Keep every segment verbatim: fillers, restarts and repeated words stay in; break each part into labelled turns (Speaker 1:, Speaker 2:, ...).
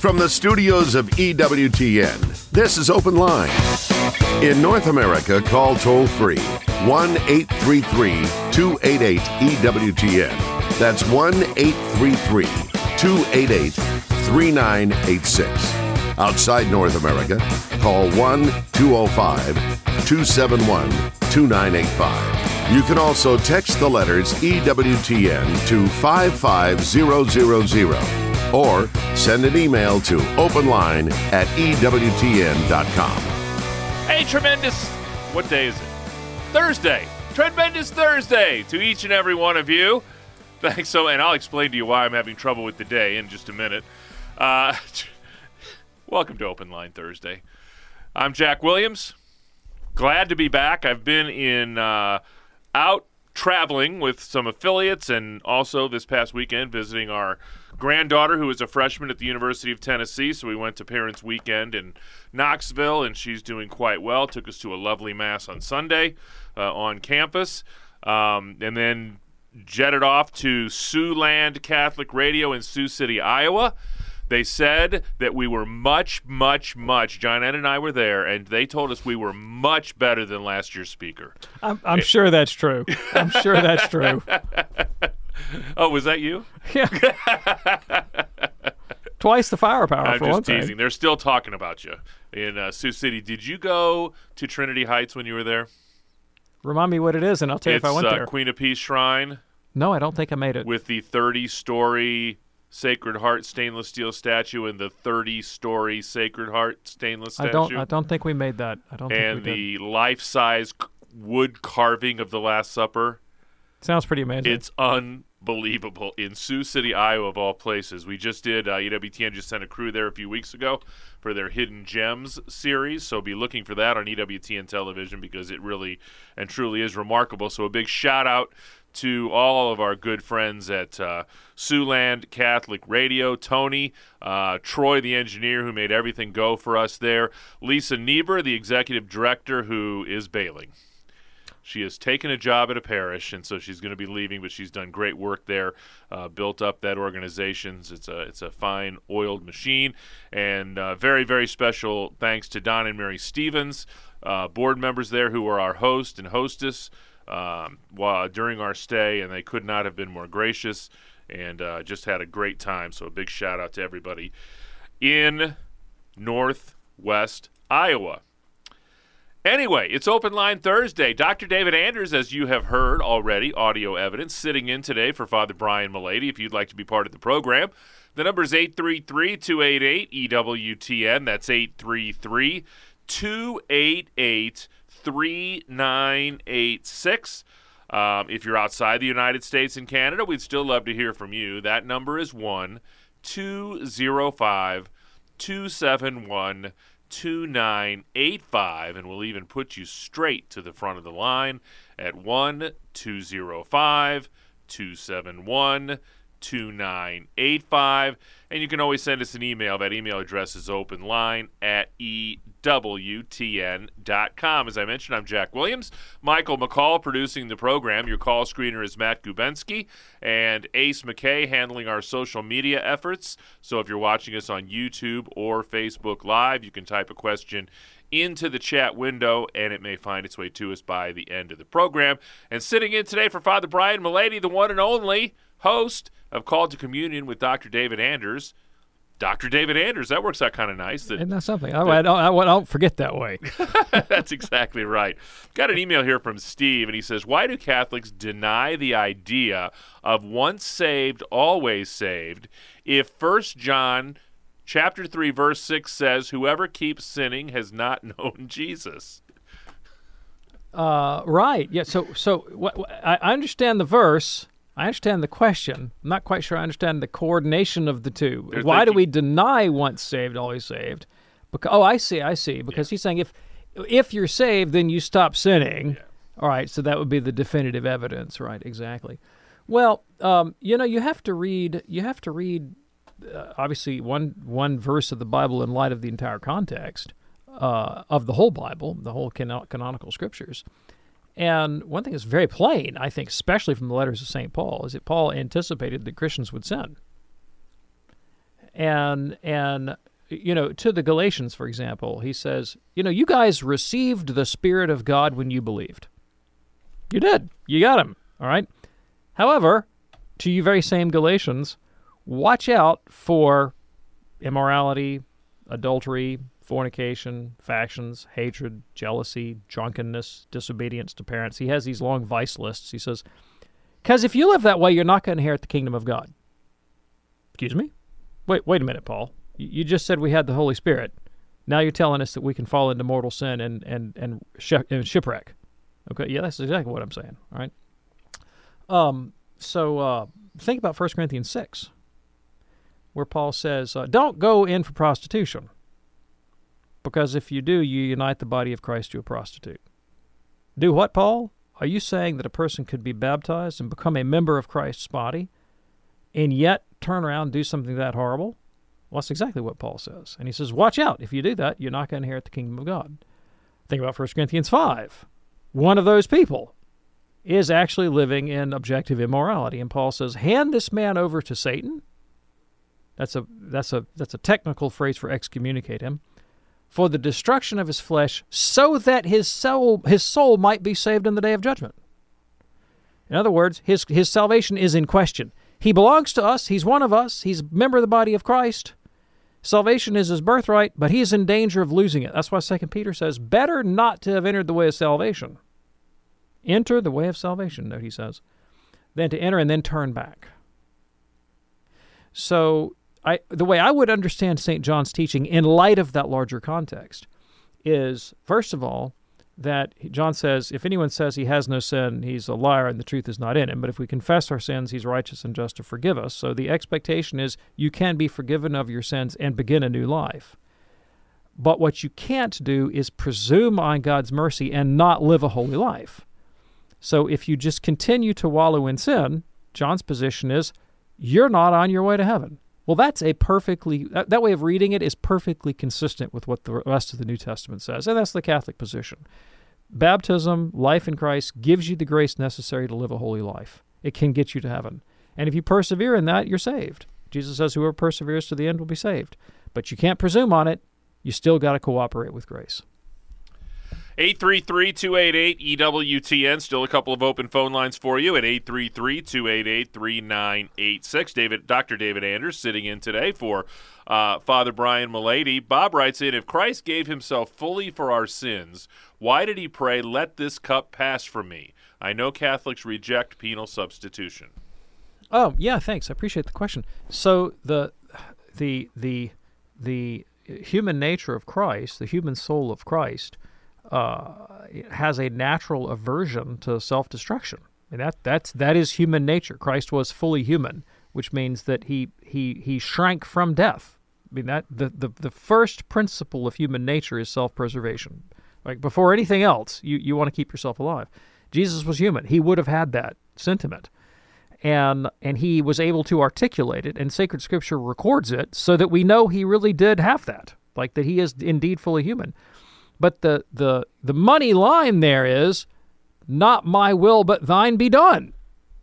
Speaker 1: From the studios of E W T N, this is Open Line. In North America, call toll-free one eight three three, two eight eight, E W T N. That's one eight three three, two eight eight, three nine eight six. Outside North America, call one two oh five, two seven one, two nine eight five. You can also text the letters E W T N to five five zero zero zero or send an email to openline at E W T N dot com.
Speaker 2: Hey, tremendous, what day is it? Thursday. Tremendous Thursday to each and every one of you. Thanks so, and I'll explain to you why I'm having trouble with the day in just a minute. Uh, welcome to Open Line Thursday. I'm Jack Williams. Glad to be back. I've been in uh, out traveling with some affiliates and also this past weekend visiting our granddaughter who is a freshman at the University of Tennessee. So we went to Parents Weekend in Knoxville, and she's doing quite well. Took us to a lovely mass on Sunday uh, on campus, um, and then jetted off to Siouxland Catholic Radio in Sioux City, Iowa. They said that we were much, much, much, John Ed and I were there, and they told us we were much better than last year's speaker.
Speaker 3: I'm, I'm it, sure that's true. I'm sure that's true.
Speaker 2: Oh, was that you?
Speaker 3: Yeah. Twice the firepower,
Speaker 2: I'm
Speaker 3: for
Speaker 2: just
Speaker 3: one thing.
Speaker 2: teasing. They're still talking about you in uh, Sioux City. Did you go to Trinity Heights when you were there?
Speaker 3: Remind me what it is, and I'll tell you
Speaker 2: it's,
Speaker 3: if I went
Speaker 2: uh,
Speaker 3: there.
Speaker 2: Queen of Peace Shrine.
Speaker 3: No, I don't think I made it.
Speaker 2: With the thirty-story Sacred Heart stainless steel statue and the thirty-story Sacred Heart stainless statue.
Speaker 3: I don't. I don't think we made that. I don't.
Speaker 2: And
Speaker 3: think we
Speaker 2: the life-size wood carving of the Last Supper.
Speaker 3: Sounds pretty amazing.
Speaker 2: It's unbelievable. In Sioux City, Iowa, of all places. We just did, uh, E W T N just sent a crew there a few weeks ago for their Hidden Gems series. So be looking for that on E W T N television because it really and truly is remarkable. So a big shout-out to all of our good friends at uh, Siouxland Catholic Radio, Tony, uh, Troy, the engineer who made everything go for us there, Lisa Niebuhr, the executive director who is bailing. She has taken a job at a parish, and so she's going to be leaving, but she's done great work there, uh, built up that organization. It's a, it's a fine oiled machine, and uh, very, very special thanks to Don and Mary Stevens, uh, board members there who are our host and hostess um, while, during our stay, and they could not have been more gracious, and uh, just had a great time. So a big shout-out to everybody in Northwest Iowa. Anyway, it's Open Line Thursday. Doctor David Anders, as you have heard already, audio evidence, sitting in today for Father Brian Mullady. If you'd like to be part of the program, the number is eight three three, two eight eight, E W T N. That's eight three three, two eight eight, three nine eight six. Um, if you're outside the United States and Canada, we'd still love to hear from you. That number is one two zero five, two seven one, two nine eight five, and we'll even put you straight to the front of the line at one two zero five, two seven one, two nine eight five. And you can always send us an email. That email address is openline at E W T N dot com. As I mentioned, I'm Jack Williams. Michael McCall producing the program. Your call screener is Matt Gubensky, and Ace McKay handling our social media efforts. So if you're watching us on YouTube or Facebook Live, you can type a question into the chat window, and it may find its way to us by the end of the program. And sitting in today for Father Brian Mullady, the one and only host of Called to Communion with Doctor David Anders. Doctor David Anders, that works out kind of nice. That,
Speaker 3: Isn't that something? I, I, don't, I don't forget that way.
Speaker 2: That's exactly right. Got an email here from Steve, and he says, why do Catholics deny the idea of once saved, always saved, if First John chapter three, verse six says, whoever keeps sinning has not known Jesus?
Speaker 3: Uh, right. Yeah. So, so what, what, I understand the verse. I understand the question. I'm not quite sure I understand the coordination of the two.
Speaker 2: They're
Speaker 3: Why
Speaker 2: thinking,
Speaker 3: do we deny once saved, always saved? Because, oh, I see, I see. Because yeah. he's saying if if you're saved, then you stop sinning.
Speaker 2: Yeah.
Speaker 3: All right, so that would be the definitive evidence, right? Exactly. Well, um, you know, you have to read. You have to read, uh, obviously, one one verse of the Bible in light of the entire context uh, of the whole Bible, the whole canon- canonical scriptures. And one thing that's very plain, I think, especially from the letters of Saint Paul, is that Paul anticipated that Christians would sin. and and you know, to the Galatians, for example, he says, you know, you guys received the Spirit of God when you believed. You did. You got him. All right. However, to you very same Galatians, watch out for immorality, adultery, fornication, factions, hatred, jealousy, drunkenness, disobedience to parents. He has these long vice lists. He says, because if you live that way, you're not going to inherit the kingdom of God. Excuse me? Wait, wait a minute, Paul. You just said we had the Holy Spirit. Now you're telling us that we can fall into mortal sin and and and, sh- and shipwreck. Okay, yeah, that's exactly what I'm saying. All right. Um. So uh, think about First Corinthians six, where Paul says, uh, "Don't go in for prostitution, because if you do, you unite the body of Christ to a prostitute." Do what, Paul? Are you saying that a person could be baptized and become a member of Christ's body, and yet turn around and do something that horrible? Well, that's exactly what Paul says. And he says, watch out. If you do that, you're not going to inherit the kingdom of God. Think about First Corinthians five. One of those people is actually living in objective immorality. And Paul says, hand this man over to Satan. That's a that's a that's a technical phrase for excommunicate him. For the destruction of his flesh, so that his soul his soul might be saved in the day of judgment. In other words, his his salvation is in question. He belongs to us. He's one of us. He's a member of the body of Christ. Salvation is his birthright, but he is in danger of losing it. That's why Second Peter says, better not to have entered the way of salvation. Enter the way of salvation, note he says, than to enter and then turn back. So I, the way I would understand Saint John's teaching in light of that larger context is, first of all, that John says, if anyone says he has no sin, he's a liar and the truth is not in him. But if we confess our sins, he's righteous and just to forgive us. So the expectation is you can be forgiven of your sins and begin a new life. But what you can't do is presume on God's mercy and not live a holy life. So if you just continue to wallow in sin, John's position is you're not on your way to heaven. Well, that's a perfectly, that, that way of reading it is perfectly consistent with what the rest of the New Testament says, and that's the Catholic position. Baptism, life in Christ, gives you the grace necessary to live a holy life. It can get you to heaven. And if you persevere in that, you're saved. Jesus says whoever perseveres to the end will be saved. But you can't presume on it. You still got to cooperate with grace.
Speaker 2: eight three three, two eight eight, E W T N. Still a couple of open phone lines for you at eight three three, two eight eight, three nine eight six. David, Doctor David Anders sitting in today for uh, Father Brian Mullady. Bob writes in, if Christ gave himself fully for our sins, why did he pray, let this cup pass from me? I know Catholics reject penal substitution.
Speaker 3: Oh, yeah, thanks. I appreciate the question. So the the the the human nature of Christ, the human soul of Christ, uh, has a natural aversion to self-destruction. I mean, that that's that is human nature. Christ was fully human, which means that he he he shrank from death. I mean, that the the, the first principle of human nature is self-preservation. Like before anything else, you, you want to keep yourself alive. Jesus was human. He would have had that sentiment. And and he was able to articulate it, and sacred scripture records it so that we know he really did have that, like that he is indeed fully human. But the the the money line there is, not my will but thine be done.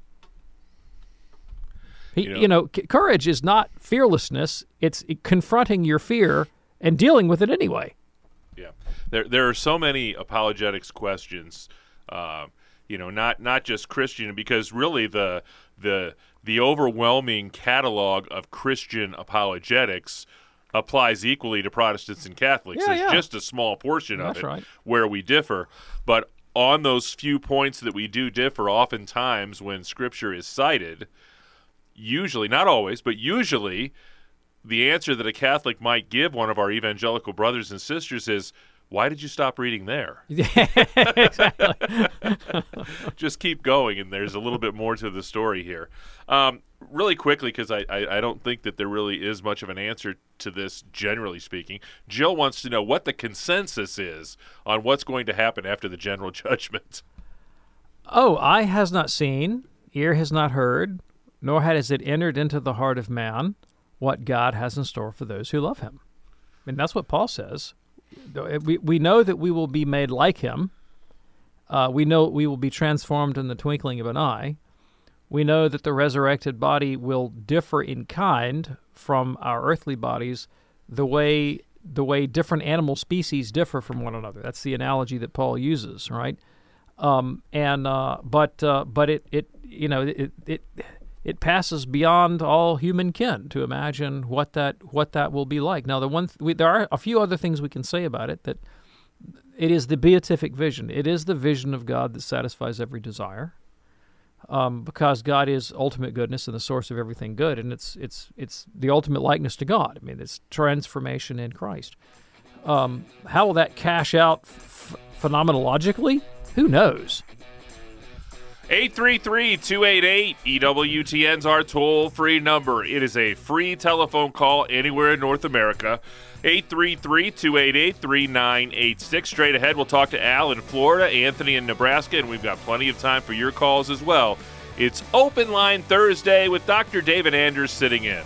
Speaker 3: He, you know, you know c- courage is not fearlessness. It's confronting your fear and dealing with it anyway.
Speaker 2: Yeah, there there are so many apologetics questions. Uh, you know, not not just Christian, because really the the the overwhelming catalog of Christian apologetics applies equally to Protestants and Catholics.
Speaker 3: Yeah,
Speaker 2: There's
Speaker 3: yeah.
Speaker 2: just a small portion
Speaker 3: That's
Speaker 2: of it
Speaker 3: right.
Speaker 2: where we differ. But on those few points that we do differ, oftentimes when Scripture is cited, usually, not always, but usually, the answer that a Catholic might give one of our evangelical brothers and sisters is, why did you stop reading there?
Speaker 3: Yeah, exactly.
Speaker 2: Just keep going, and there's a little bit more to the story here. Um, really quickly, because I, I, I don't think that there really is much of an answer to this, generally speaking. Jill wants to know what the consensus is on what's going to happen after the general judgment.
Speaker 3: Oh, eye has not seen, ear has not heard, nor has it entered into the heart of man what God has in store for those who love him. I mean, that's what Paul says. We we know that we will be made like him. Uh, we know we will be transformed in the twinkling of an eye. We know that the resurrected body will differ in kind from our earthly bodies the way the way different animal species differ from one another. That's the analogy that Paul uses, right? Um, and uh, but uh, but it it you know it it it passes beyond all human ken to imagine what that what that will be like. Now, the one th- we, there are a few other things we can say about it. That it is the beatific vision. It is the vision of God that satisfies every desire. Um, because God is ultimate goodness and the source of everything good, and it's it's it's the ultimate likeness to God. I mean, it's transformation in Christ. Um, how will that cash out f- phenomenologically? Who knows?
Speaker 2: eight three three, two eight eight, E W T N's our toll-free number. It is a free telephone call anywhere in North America. eight three three, two eight eight, three nine eight six. Straight ahead, we'll talk to Al in Florida, Anthony in Nebraska, and we've got plenty of time for your calls as well. It's Open Line Thursday with Doctor David Anders sitting in.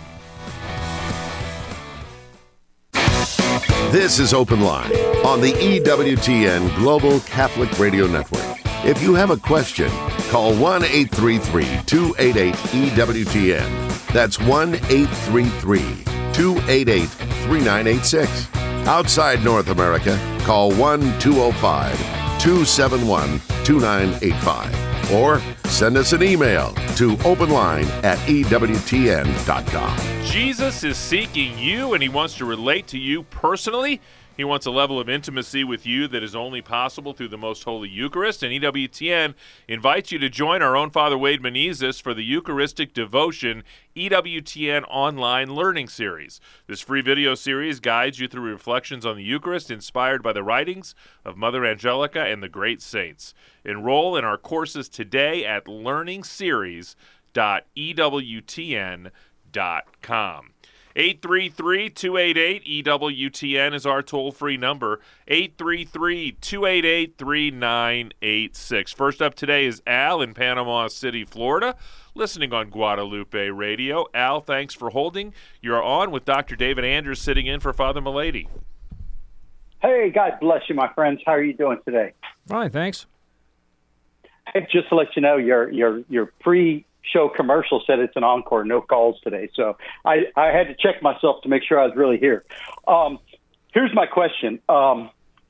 Speaker 1: This is Open Line on the E W T N Global Catholic Radio Network. If you have a question, call one eight three three, two eight eight, E W T N. That's one eight three three, two eight eight, three nine eight six. Outside North America, call one two zero five, two seven one, two nine eight five. Or send us an email to openline at E W T N dot com.
Speaker 2: Jesus is seeking you, and he wants to relate to you personally. He wants a level of intimacy with you that is only possible through the Most Holy Eucharist, and E W T N invites you to join our own Father Wade Menezes for the Eucharistic Devotion E W T N Online Learning Series. This free video series guides you through reflections on the Eucharist inspired by the writings of Mother Angelica and the great saints. Enroll in our courses today at learning series dot E W T N dot com. eight three three, two eight eight, E W T N is our toll-free number, eight three three, two eight eight, three nine eight six. First up today is Al in Panama City, Florida, listening on Guadalupe Radio. Al, thanks for holding. You're on with Doctor David Anders sitting in for Father Milady.
Speaker 4: Hey, God bless you, my friends. How are you doing today?
Speaker 3: Fine, thanks.
Speaker 4: Hey, just to let you know, your your your pre show commercial said it's an encore, no calls today. So I, I had to check myself to make sure I was really here. Um, here's my question. Um,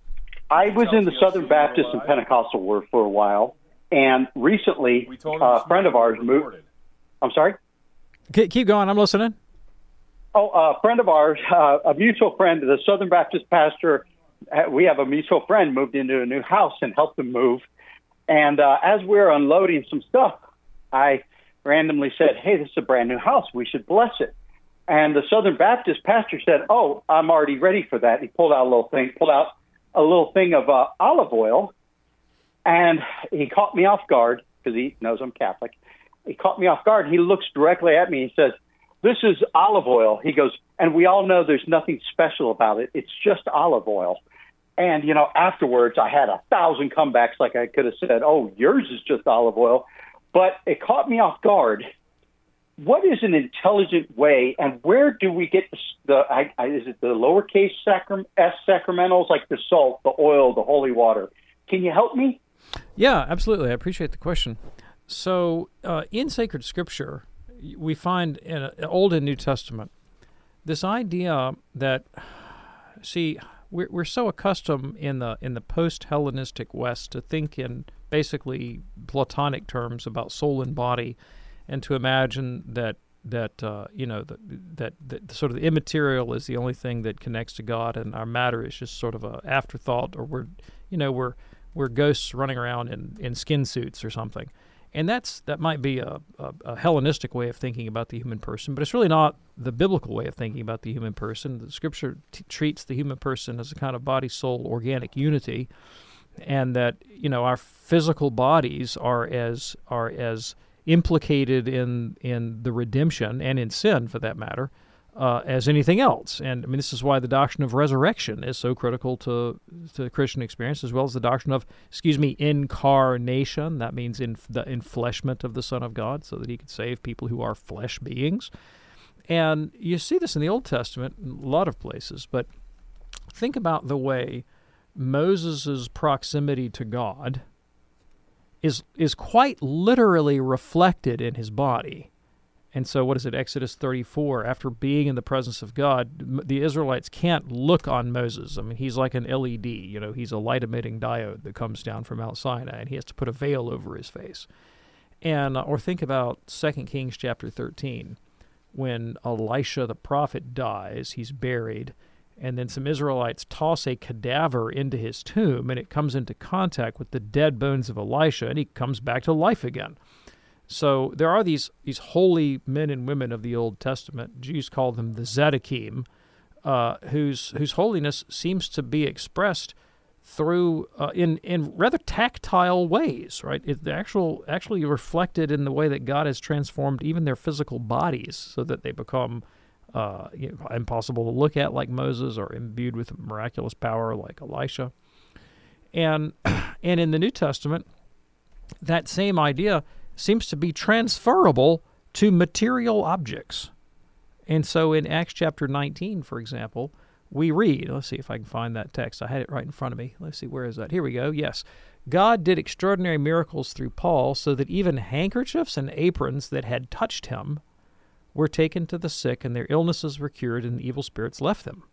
Speaker 4: I was in the Southern Baptist and Pentecostal world for a while, and recently uh, a friend of ours moved. I'm sorry?
Speaker 3: Keep going. I'm listening.
Speaker 4: Oh, a friend of ours, uh, a mutual friend, the Southern Baptist pastor, we have a mutual friend moved into a new house and helped him move. And uh, as we were unloading some stuff, I randomly said, hey, this is a brand new house. We should bless it. And the Southern Baptist pastor said, oh, I'm already ready for that. He pulled out a little thing, pulled out a little thing of uh, olive oil, and he caught me off guard because he knows I'm Catholic. He caught me off guard. He looks directly at me. He says, this is olive oil. He goes, and we all know there's nothing special about it. It's just olive oil. And, you know, afterwards I had a thousand comebacks like I could have said, oh, yours is just olive oil. But it caught me off guard. What is an intelligent way, and where do we get the, the I, I, is it the lowercase sacram, S sacramentals, like the salt, the oil, the holy water? Can you help me?
Speaker 3: Yeah, absolutely. I appreciate the question. So uh, in sacred scripture, we find in uh, Old and New Testament this idea that, see, we're, we're so accustomed in the in the post-Hellenistic West to think in basically Platonic terms about soul and body, and to imagine that that uh, you know that, that that sort of the immaterial is the only thing that connects to God, and our matter is just sort of a afterthought, or we're you know we're we're ghosts running around in, in skin suits or something. And that's that might be a, a, a Hellenistic way of thinking about the human person, but it's really not the biblical way of thinking about the human person. The Scripture t- treats the human person as a kind of body-soul organic unity, and that you know our physical bodies are as are as implicated in in the redemption and in sin, for that matter, uh, as anything else. And I mean, this is why the doctrine of resurrection is so critical to to the Christian experience, as well as the doctrine of, excuse me, incarnation. That means in the enfleshment of the Son of God, so that He could save people who are flesh beings. And you see this in the Old Testament in a lot of places. But think about the way Moses' proximity to God is is quite literally reflected in his body. And so what is it, Exodus thirty-four, after being in the presence of God, the Israelites can't look on Moses. I mean, he's like an L E D, you know, he's a light-emitting diode that comes down from Mount Sinai, and he has to put a veil over his face. And or think about Second Kings chapter thirteen, when Elisha the prophet dies, he's buried, and then some Israelites toss a cadaver into his tomb, and it comes into contact with the dead bones of Elisha, and he comes back to life again. So there are these these holy men and women of the Old Testament, Jews call them the Zedekim, uh, whose whose holiness seems to be expressed through uh, in in rather tactile ways, right? It actual actually reflected in the way that God has transformed even their physical bodies, so that they become uh, you know, impossible to look at like Moses, or imbued with miraculous power like Elisha. And and in the New Testament, that same idea seems to be transferable to material objects. And so in Acts chapter nineteen, for example, we read, let's see if I can find that text. I had it right in front of me. Let's see, where is that? Here we go. Yes. God did extraordinary miracles through Paul, so that even handkerchiefs and aprons that had touched him were taken to the sick, and their illnesses were cured, and the evil spirits left them.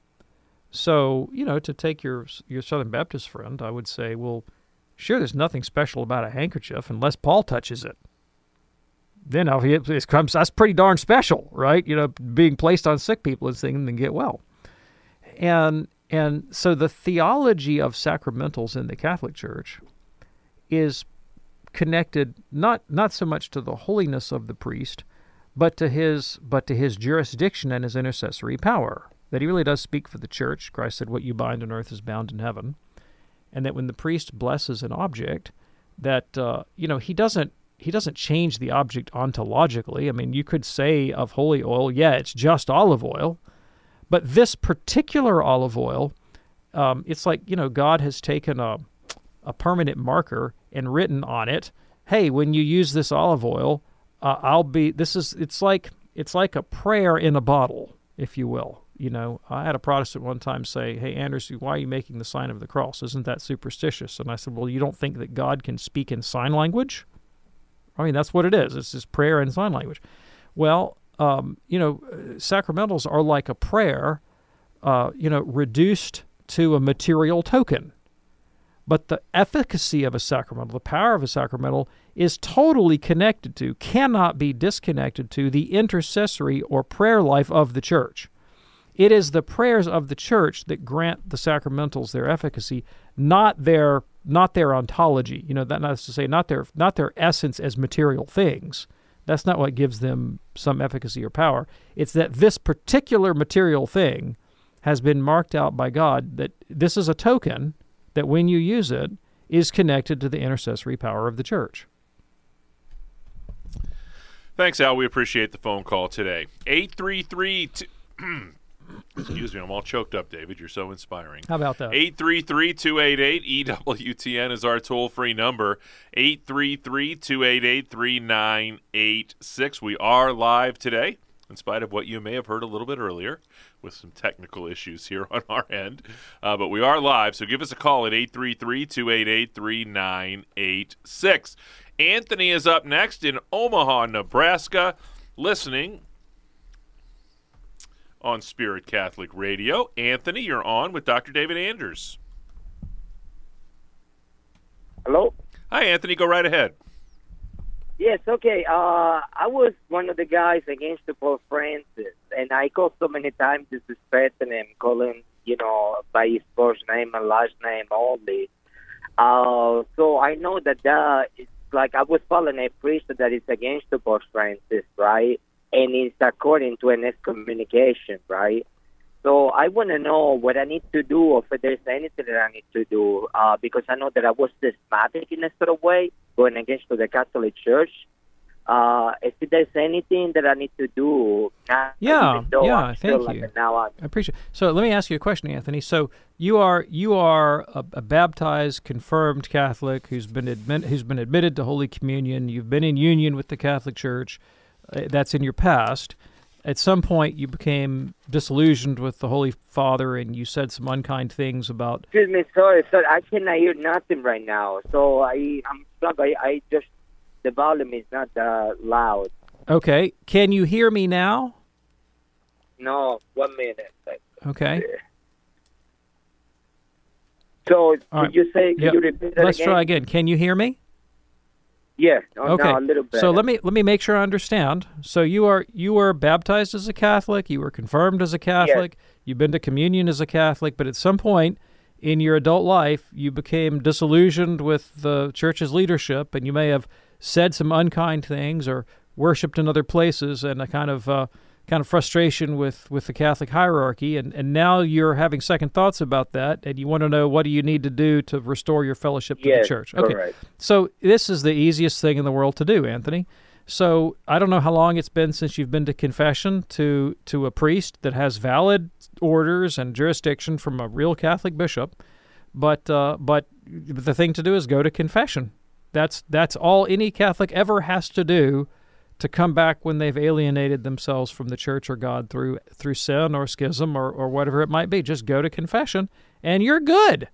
Speaker 3: So, you know, to take your your Southern Baptist friend, I would say, well, sure, there's nothing special about a handkerchief unless Paul touches it. Then it, it comes, that's pretty darn special, right? You know, being placed on sick people and seeing them get well. And and so the theology of sacramentals in the Catholic Church is connected not not so much to the holiness of the priest, but to his but to his jurisdiction and his intercessory power. That he really does speak for the Church. Christ said, "What you bind on earth is bound in heaven." And that when the priest blesses an object, that uh, you know he doesn't he doesn't change the object ontologically. I mean, you could say of holy oil, yeah, it's just olive oil, but this particular olive oil, um, it's like you know God has taken a a permanent marker and written on it, "Hey, when you use this olive oil, uh, I'll be." This is it's like it's like a prayer in a bottle, if you will. You know, I had a Protestant one time say, "Hey, Anders, why are you making the sign of the cross? Isn't that superstitious?" And I said, "Well, you don't think that God can speak in sign language? I mean, that's what it is. It's just prayer in sign language." Well, um, you know, sacramentals are like a prayer, uh, you know, reduced to a material token. But the efficacy of a sacramental, the power of a sacramental, is totally connected to, cannot be disconnected to, the intercessory or prayer life of the Church. It is the prayers of the Church that grant the sacramentals their efficacy, not their not their ontology. You know, that not to say not their not their essence as material things. That's not what gives them some efficacy or power. It's that this particular material thing has been marked out by God, that this is a token that when you use it is connected to the intercessory power of the Church.
Speaker 2: Thanks, Al. We appreciate the phone call today. eight three three two Excuse me, I'm all choked up, David. You're so inspiring.
Speaker 3: How about that?
Speaker 2: eight three three, two eight eight, E W T N is our toll-free number. eight three three, two eight eight, three nine eight six. We are live today, in spite of what you may have heard a little bit earlier with some technical issues here on our end. Uh, but we are live, so give us a call at eight three three, two eight eight, three nine eight six. Anthony is up next in Omaha, Nebraska, listening on Spirit Catholic Radio. Anthony, you're on with Doctor David Anders.
Speaker 5: Hello?
Speaker 2: Hi, Anthony. Go right ahead.
Speaker 5: Yes, okay. Uh, I was one of the guys against the Pope Francis, and I called so many times disrespecting him, calling, you know, by his first name and last name only. Uh, so I know that that is like I was following a priest that is against the Pope Francis, right? And it's according to an excommunication, right? So I want to know what I need to do, or if there's anything that I need to do, uh, because I know that I was schismatic in a sort of way, going against the Catholic Church. Uh, if there's anything that I need to do, now,
Speaker 3: yeah, yeah,
Speaker 5: I'm
Speaker 3: thank
Speaker 5: like
Speaker 3: you.
Speaker 5: Now I'm,
Speaker 3: I appreciate it. So let me ask you a question, Anthony. So you are you are a, a baptized, confirmed Catholic who's been admit, who's been admitted to Holy Communion. You've been in union with the Catholic Church. Uh, that's in your past. at some point you became disillusioned with the Holy Father, and you said some unkind things about.
Speaker 5: Excuse me, sorry, sorry, I cannot hear nothing right now. So I, I'm stuck. I, I just the volume is not uh, loud.
Speaker 3: Okay, can you hear me now?
Speaker 5: No, one minute.
Speaker 3: Okay.
Speaker 5: So
Speaker 3: All
Speaker 5: could
Speaker 3: right.
Speaker 5: you say? Could
Speaker 3: Yep.
Speaker 5: you repeat that
Speaker 3: Let's
Speaker 5: again?
Speaker 3: try again. Can you hear me?
Speaker 5: Yeah. Oh,
Speaker 3: Okay.
Speaker 5: now a little bit.
Speaker 3: So let me let me make sure I understand. So you are you were baptized as a Catholic, you were confirmed as a Catholic, you've been to communion as a Catholic, but at some point in your adult life you became disillusioned with the church's leadership, and you may have said some unkind things or worshipped in other places, and a kind of uh, kind of frustration with, with the Catholic hierarchy, and, and now you're having second thoughts about that, and you want to know what do you need to do to restore your fellowship to
Speaker 5: Yes,
Speaker 3: the church. Okay,
Speaker 5: correct.
Speaker 3: so this is the easiest thing in the world to do, Anthony. So I don't know how long it's been since you've been to confession to, to a priest that has valid orders and jurisdiction from a real Catholic bishop, but uh, but the thing to do is go to confession. That's that's all any Catholic ever has to do to come back when they've alienated themselves from the church or God through through sin or schism or, or whatever it might be. Just go to confession, and you're good.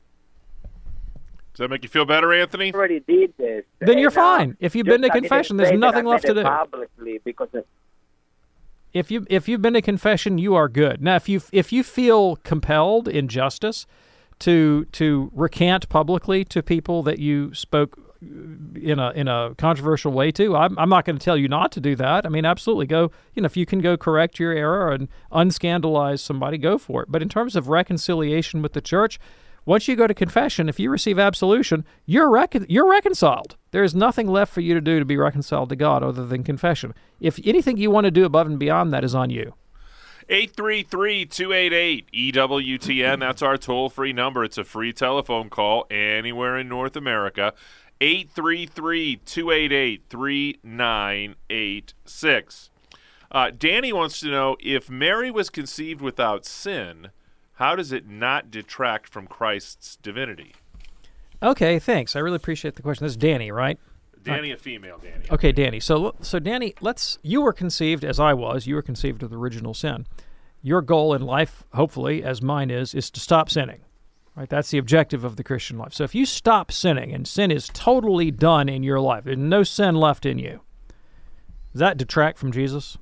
Speaker 2: Does that make you feel better, Anthony?
Speaker 5: I already did this.
Speaker 3: Then you're
Speaker 5: And, uh,
Speaker 3: fine. If you've
Speaker 5: just
Speaker 3: been to
Speaker 5: I didn't
Speaker 3: confession,
Speaker 5: say
Speaker 3: there's
Speaker 5: that
Speaker 3: nothing
Speaker 5: I
Speaker 3: left
Speaker 5: said
Speaker 3: to
Speaker 5: it
Speaker 3: do.
Speaker 5: publicly because of,
Speaker 3: If you if you've been to confession, you are good. Now, if you if you feel compelled in justice to to recant publicly to people that you spoke in a in a controversial way to, I'm I'm not going to tell you not to do that. I mean, absolutely go. You know, if you can go correct your error and unscandalize somebody, go for it. But in terms of reconciliation with the church, once you go to confession, if you receive absolution, you're recon- you're reconciled. There is nothing left for you to do to be reconciled to God other than confession. If anything you want to do above and beyond that is on you.
Speaker 2: eight three three, two eight eight, E W T N. That's our toll-free number. It's a free telephone call anywhere in North America. eight three three, two eight eight, three nine eight six. Uh, Danny wants to know, if Mary was conceived without sin, how does it not detract from Christ's divinity?
Speaker 3: Okay, thanks. I really appreciate the question. This is Danny, right?
Speaker 2: Danny, a female Danny.
Speaker 3: Okay, Danny. So, so Danny, let's. You were conceived as I was. You were conceived with original sin. Your goal in life, hopefully, as mine is, is to stop sinning. Right? That's the objective of the Christian life. So, if you stop sinning and sin is totally done in your life, there's no sin left in you, does that detract from Jesus?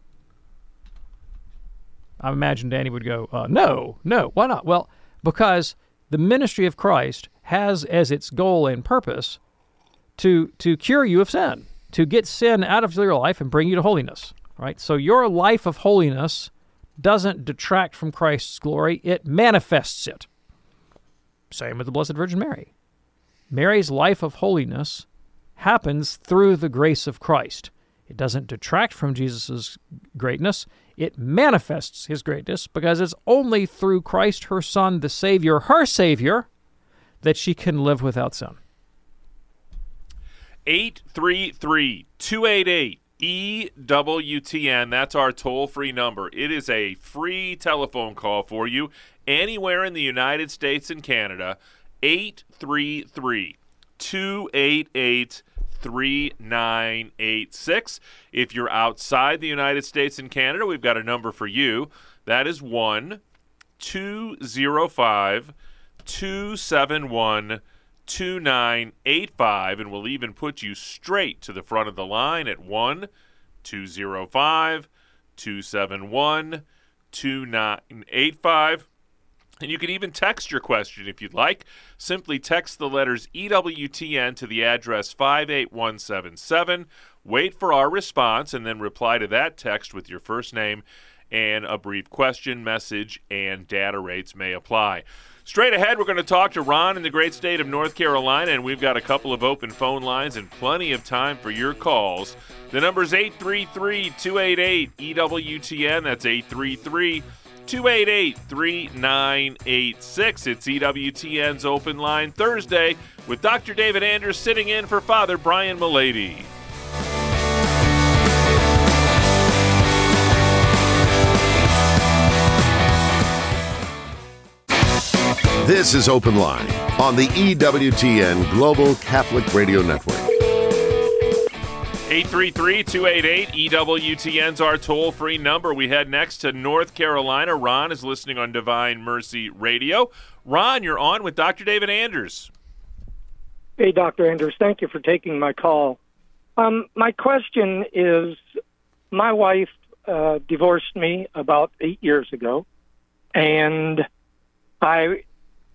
Speaker 3: I imagine Danny would go, uh, no, no, why not? Well, because the ministry of Christ has as its goal and purpose to to cure you of sin, to get sin out of your life and bring you to holiness, right? So your life of holiness doesn't detract from Christ's glory, it manifests it. Same with the Blessed Virgin Mary. Mary's life of holiness happens through the grace of Christ. It doesn't detract from Jesus' greatness. It manifests his greatness because it's only through Christ, her Son, the Savior, her Savior, that she can live without sin.
Speaker 2: eight three three, two eight eight, E W T N. That's our toll-free number. It is a free telephone call for you anywhere in the United States and Canada. eight three three, two eight eight, three nine eight six. If you're outside the United States and Canada, we've got a number for you. That is one two zero five, two seven one, two nine eight five, and we'll even put you straight to the front of the line at one two zero five, two seven one, two nine eight five. And you can even text your question if you'd like. Simply text the letters E W T N to the address five eight one seven seven. Wait for our response and then reply to that text with your first name and a brief question, message, and data rates may apply. Straight ahead, we're going to talk to Ron in the great state of North Carolina, and we've got a couple of open phone lines and plenty of time for your calls. The number is eight three three, two eight eight, E W T N. That's eight three three, two eight eight, three nine eight six. It's E W T N's Open Line Thursday with Doctor David Anders sitting in for Father Brian Mullady.
Speaker 1: This is Open Line on the E W T N Global Catholic Radio Network.
Speaker 2: eight three three, two eight eight, E W T N's our toll-free number. We head next to North Carolina. Ron is listening on Divine Mercy Radio. Ron, you're on with Doctor David Anders.
Speaker 6: Hey, Doctor Anders. Thank you for taking my call. Um, my question is, my wife uh, divorced me about eight years ago, and I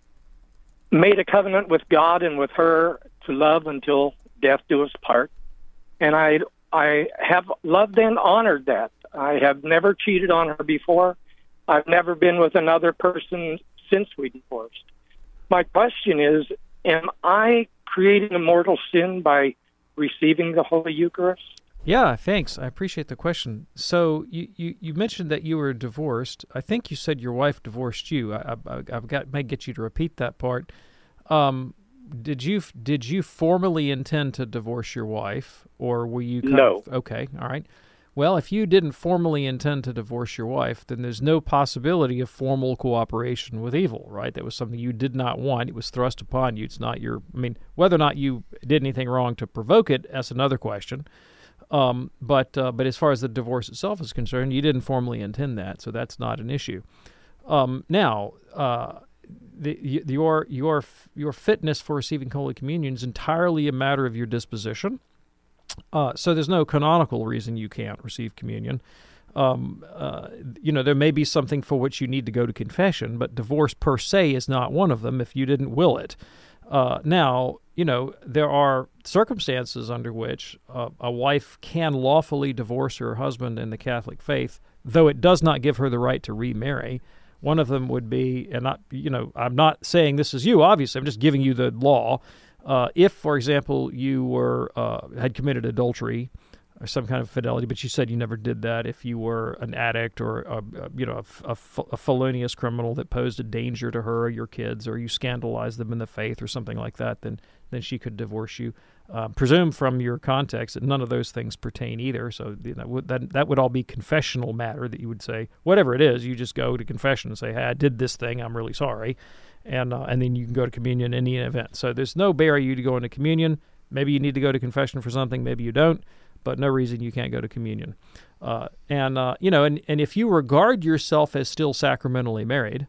Speaker 6: made a covenant with God and with her to love until death do us part. And I I have loved and honored that. I have never cheated on her before. I've never been with another person since we divorced. My question is, am I creating a mortal sin by receiving the Holy Eucharist?
Speaker 3: Yeah, thanks. I appreciate the question. So you, you, you mentioned that you were divorced. I think you said your wife divorced you. I, I, I've got may get you to repeat that part. Um, Did you did you formally intend to divorce your wife, or were you kind
Speaker 6: No.
Speaker 3: of, okay, all right. Well, if you didn't formally intend to divorce your wife, then there's no possibility of formal cooperation with evil, right? That was something you did not want. It was thrust upon you. It's not your, I mean, whether or not you did anything wrong to provoke it, that's another question. Um, but uh, but as far as the divorce itself is concerned, you didn't formally intend that, so that's not an issue. Um, now, uh, the, your your your fitness for receiving Holy Communion is entirely a matter of your disposition. Uh, so there's no canonical reason you can't receive communion. Um, uh, you know, there may be something for which you need to go to confession, but divorce per se is not one of them if you didn't will it. Uh, now, you know, there are circumstances under which uh, a wife can lawfully divorce her husband in the Catholic faith, though it does not give her the right to remarry. One of them would be, and not, you know, I'm not saying this is you, obviously, I'm just giving you the law. Uh, if, for example, you were uh, had committed adultery or some kind of fidelity, but you said you never did that. If you were an addict or, a, a, you know, a, a, a felonious criminal that posed a danger to her or your kids, or you scandalized them in the faith or something like that, then then she could divorce you. Uh, presume from your context that none of those things pertain either. So you know, that that would all be confessional matter that you would say, whatever it is, you just go to confession and say, hey, I did this thing, I'm really sorry. And uh, and then you can go to communion in any event. So there's no barrier you to go into communion. Maybe you need to go to confession for something, maybe you don't, but no reason you can't go to communion. Uh, and, uh, you know, and, and if you regard yourself as still sacramentally married,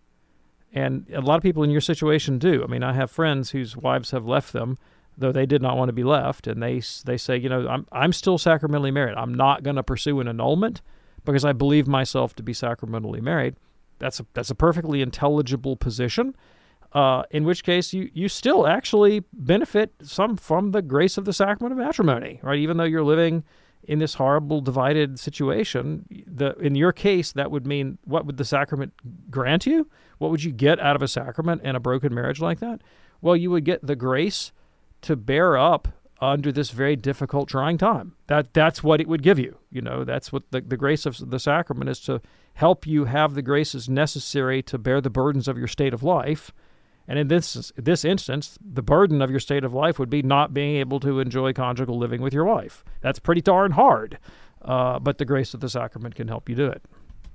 Speaker 3: and a lot of people in your situation do. I mean, I have friends whose wives have left them, though they did not want to be left, and they they say, you know, I'm I'm still sacramentally married. I'm not going to pursue an annulment because I believe myself to be sacramentally married. That's a, that's a perfectly intelligible position. Uh, in which case you, you still actually benefit some from the grace of the sacrament of matrimony, right? Even though you're living in this horrible divided situation, the in your case, that would mean, what would the sacrament grant you? What would you get out of a sacrament and a broken marriage like that? Well, you would get the grace to bear up under this very difficult, trying time. That That's what it would give you. You know, that's what the, the grace of the sacrament is, to help you have the graces necessary to bear the burdens of your state of life. And in this this instance, the burden of your state of life would be not being able to enjoy conjugal living with your wife. That's pretty darn hard, uh, but the grace of the sacrament can help you do it.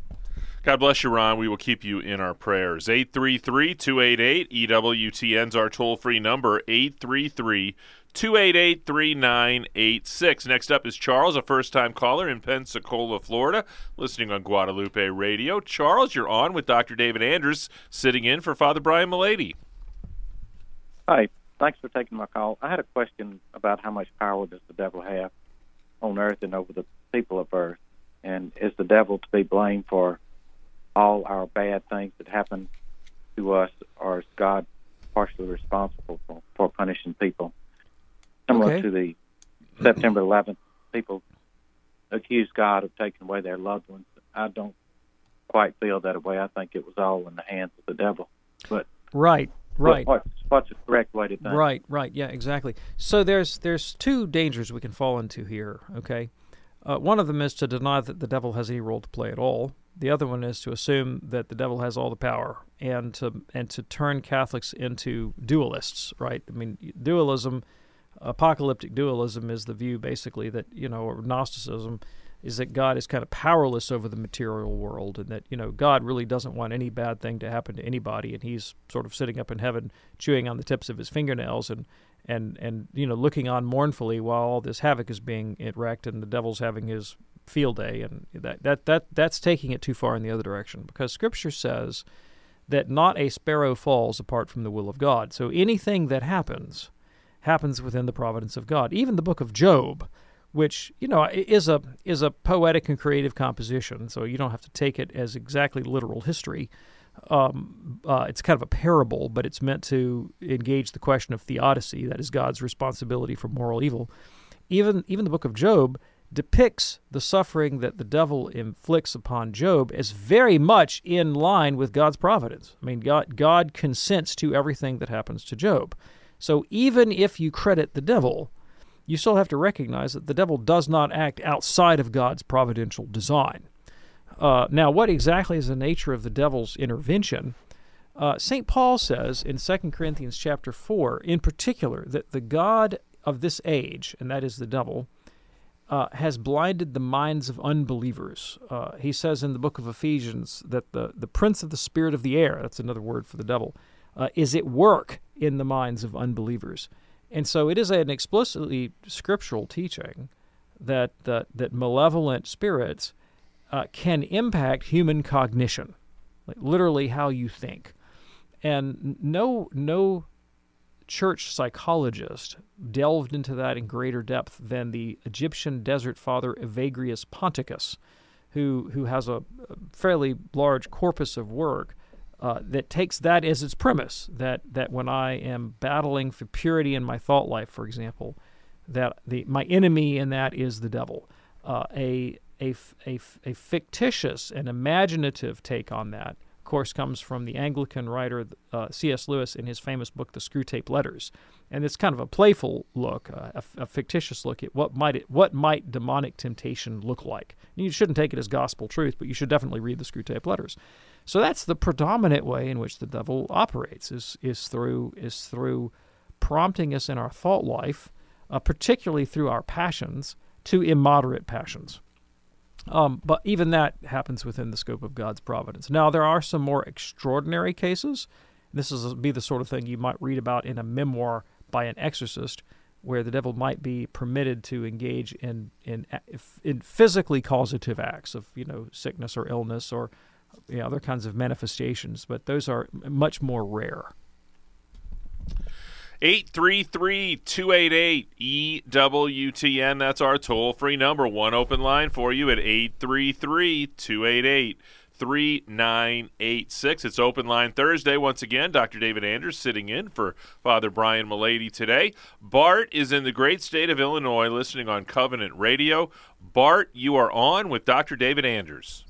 Speaker 2: God bless you, Ron. We will keep you in our prayers. eight three three, two eight eight, E W T N's our toll-free number, eight three three, two eight eight, three nine eight six. Next up is Charles, a first-time caller in Pensacola, Florida, listening on Guadalupe Radio. Charles, you're on with Doctor David Anders, sitting in for Father Brian Mullady.
Speaker 7: Hi. Thanks for taking my call. I had a question about how much power does the devil have on earth and over the people of earth, and is the devil to be blamed for all our bad things that happen to us, or is God partially responsible for, for punishing people? Similar
Speaker 3: Okay.
Speaker 7: to the September eleventh, people accuse God of taking away their loved ones. I don't quite feel that way. I think it was all in the hands of the devil. But
Speaker 3: Right, right.
Speaker 7: What, what's, what's the correct way to think?
Speaker 3: Right, right, yeah, exactly. So there's there's two dangers we can fall into here, okay? Uh, one of them is to deny that the devil has any role to play at all. The other one is to assume that the devil has all the power, and to and to turn Catholics into dualists, right? I mean, dualism, apocalyptic dualism, is the view basically that, you know, or Gnosticism, is that God is kind of powerless over the material world, and that, you know, God really doesn't want any bad thing to happen to anybody, and he's sort of sitting up in heaven chewing on the tips of his fingernails and and and you know looking on mournfully while all this havoc is being wreaked and the devil's having his field day, and that that that that's taking it too far in the other direction, because Scripture says that not a sparrow falls apart from the will of God. So anything that happens happens within the providence of God. Even the book of Job, which you know is a is a poetic and creative composition, so you don't have to take it as exactly literal history. Um, uh, it's kind of a parable, but it's meant to engage the question of theodicy, that is God's responsibility for moral evil. Even even the book of Job depicts the suffering that the devil inflicts upon Job as very much in line with God's providence. I mean, God God consents to everything that happens to Job. So even if you credit the devil, you still have to recognize that the devil does not act outside of God's providential design. Uh, now, what exactly is the nature of the devil's intervention? Uh, Saint Paul says in Second Corinthians chapter four, in particular, that the God of this age, and that is the devil, uh, has blinded the minds of unbelievers. Uh, he says in the book of Ephesians that the, the prince of the spirit of the air, that's another word for the devil, uh, is at work in the minds of unbelievers. And so it is an explicitly scriptural teaching that that, that malevolent spirits Uh, can impact human cognition, like literally how you think. And no no church psychologist delved into that in greater depth than the Egyptian desert father Evagrius Ponticus, who, who has a fairly large corpus of work uh, that takes that as its premise, that, that when I am battling for purity in my thought life, for example, that the my enemy in that is the devil. Uh, a A, a, a fictitious and imaginative take on that, of course, comes from the Anglican writer uh, C S Lewis in his famous book, The Screwtape Letters. And it's kind of a playful look, uh, a, a fictitious look at what might it, what might demonic temptation look like. You shouldn't take it as gospel truth, but you should definitely read The Screwtape Letters. So that's the predominant way in which the devil operates, is is through is through prompting us in our thought life, uh, particularly through our passions, to immoderate passions. Um, but even that happens within the scope of God's providence. Now, there are some more extraordinary cases. This is be the sort of thing you might read about in a memoir by an exorcist, where the devil might be permitted to engage in in, in physically causative acts of, you know, sickness or illness or, you know, other kinds of manifestations. But those are much more rare.
Speaker 2: eight three three, two eight eight, E W T N. That's our toll-free number. One open line for you at eight three three, two eight eight, three nine eight six. It's Open Line Thursday. Once again, Doctor David Anders sitting in for Father Brian Mullady today. Bart is in the great state of Illinois listening on Covenant Radio. Bart, you are on with Doctor David Anders.